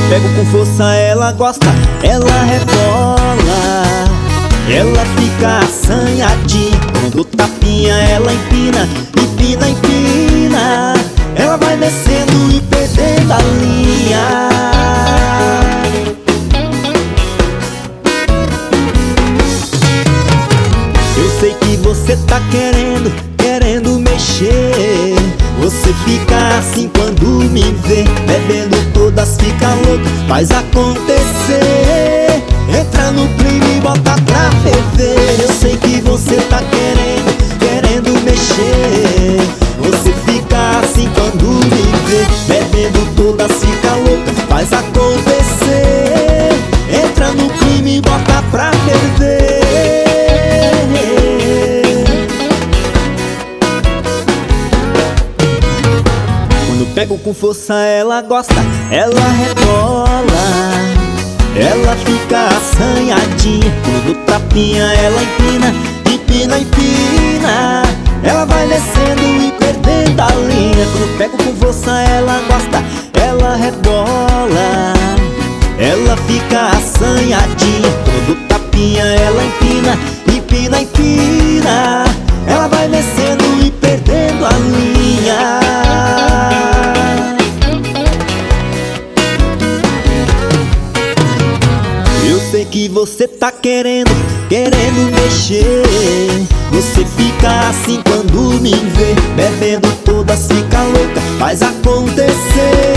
pego com força ela gosta, ela rebola, ela fica assanhadinha. Quando tapinha ela empina, empina, empina. Ela vai descendo e perdendo a linha. Eu sei que você tá querendo mexer. Você fica assim quando me vê, bebendo todas, fica louco, faz acontecer. Entra no clima e bota pra ferver. Eu sei que você tá querendo mexer. Você fica assim quando me vê, bebendo todas, fica louca, faz acontecer. Entra no clima e bota pra ferver. Pego com força, ela gosta, ela rebola, ela fica assanhadinha. Quando tapinha ela empina, empina, empina. Ela vai descendo e perdendo a linha. Quando pego com força ela gosta, ela rebola, ela fica assanhadinha. Quando tapinha ela empina, empina, empina. Ela vai descendo e perdendo a linha. Eu sei que você tá querendo mexer. Você fica assim quando me vê, bebendo todas, fica louca, faz acontecer.